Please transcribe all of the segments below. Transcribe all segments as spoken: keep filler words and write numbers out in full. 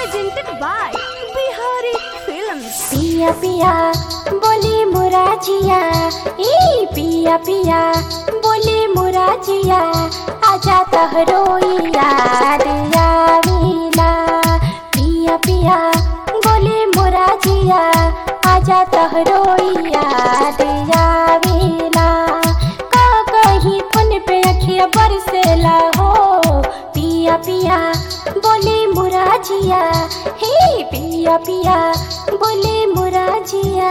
presented by Bihari Films. पिया पिया बोली मुराजिया, ई पिया पिया बोली मुराजिया, आजा तहरो याद आवेला। पिया पिया बोली मुराजिया, आजा तहरो याद आवेला। का कहीं फोन पे अखिया बरसेला हो, पिया पिया बोली मुराजिया, हे पिया पिया बोली मुराजिया।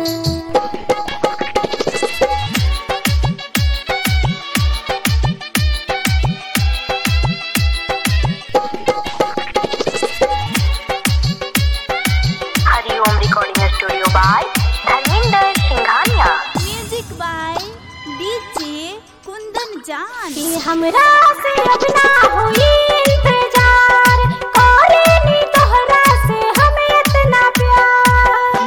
Hariom recording studio by Dharmendra Singhania. Music by D J Kundan Jaan. कि हमरा से अब ना हुई इंतजार, करेनी तोहरा से हमें इतना प्यार।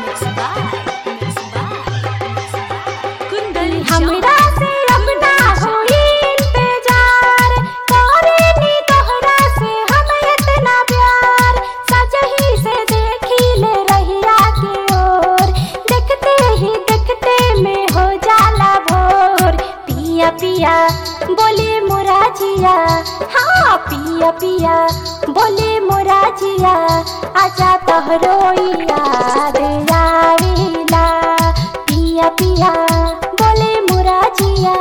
कुंदन हमरा से अब ना हुई इंतजार, करेनी तोहरा से हमें इतना प्यार। सजही से देखी ले रहिया की ओर, देखते ही देखते में हो जाला भोर। पिया पिया बोले मुराजिया, हाँ पिया पिया बोले मुराजिया, आजा तोहरो याद आवेला। पिया पिया बोले मुराजिया।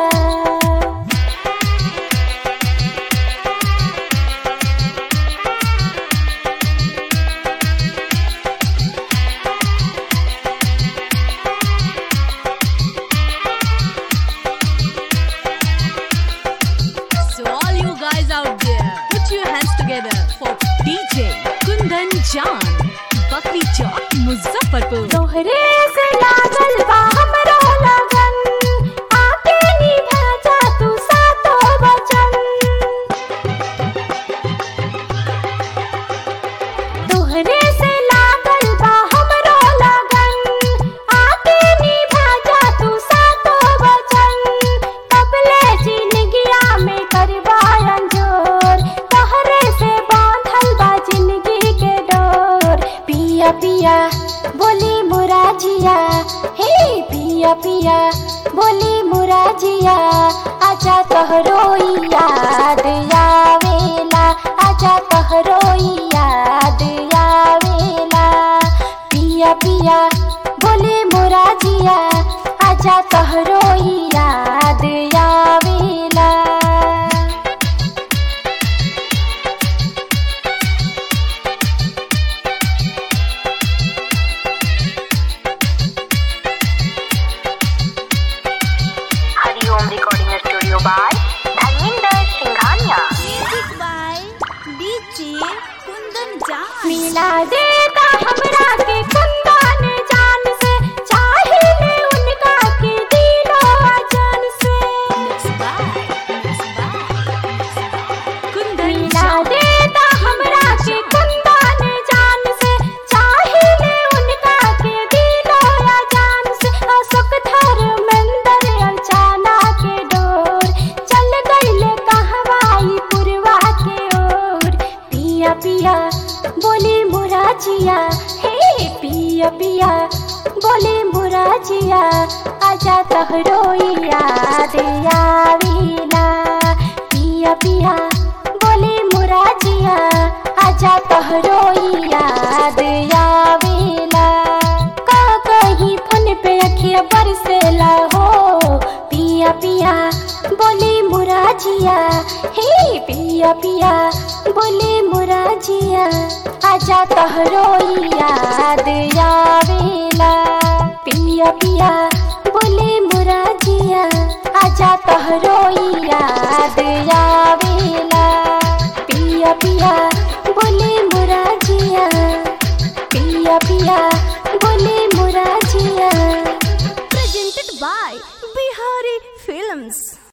So all you guys out there, put your hands together for D J Kundan Jaan, Bakri Chowk, Muzaffarpur. तोहरे से लागल बा हमरो लगन, आके निभा जा तू सातो वचन। तोहरे से लागल बा हमरो लगन, आके निभा जा तू सातो वचन। कबले जिंदगिया में करबा अंजोर, तोहरे से बांधल बा जिंदगी के डोर। पिया पिया बोली मुराजिया, हे पिया पिया बोली मुराजिया, आजा तोहरो याद आवेला, आजा तोहरो याद आवेला। पिया पिया बोली मुराजिया, आजा तोहरो याद आवेला। Hariom recording studio by Dharmendra Singhania. Music by D J Kundan Jaan. मिला देता हमरा के कुंदन जान से, चाहिए उनका के दिलो जान से। कुंदन मिला देता हमरा के कुंदन जान से, चाहिए उनका के दिलो जान से। अशोक धर्मेंद्र अचाना के डोर, चल गईले कहवाई पुरवा के ओर। पिया पिया बोली मुराजिया, हे पिया पिया बोली मुराजिया, आजा तोहरो याद आवेला। पिया पिया बोली मुराजिया, आजा तोहरो याद आवेला। का कहीं फोन पे अखिया बरसेला हो, पिया पिया बोली मुराजिया, हे पिया पिया बोली मुराजिया, आजा तोहरो याद आवेला। पिया पिया बोली मुराजिया, आजा तोहरो याद आवेला। पिया पिया बोली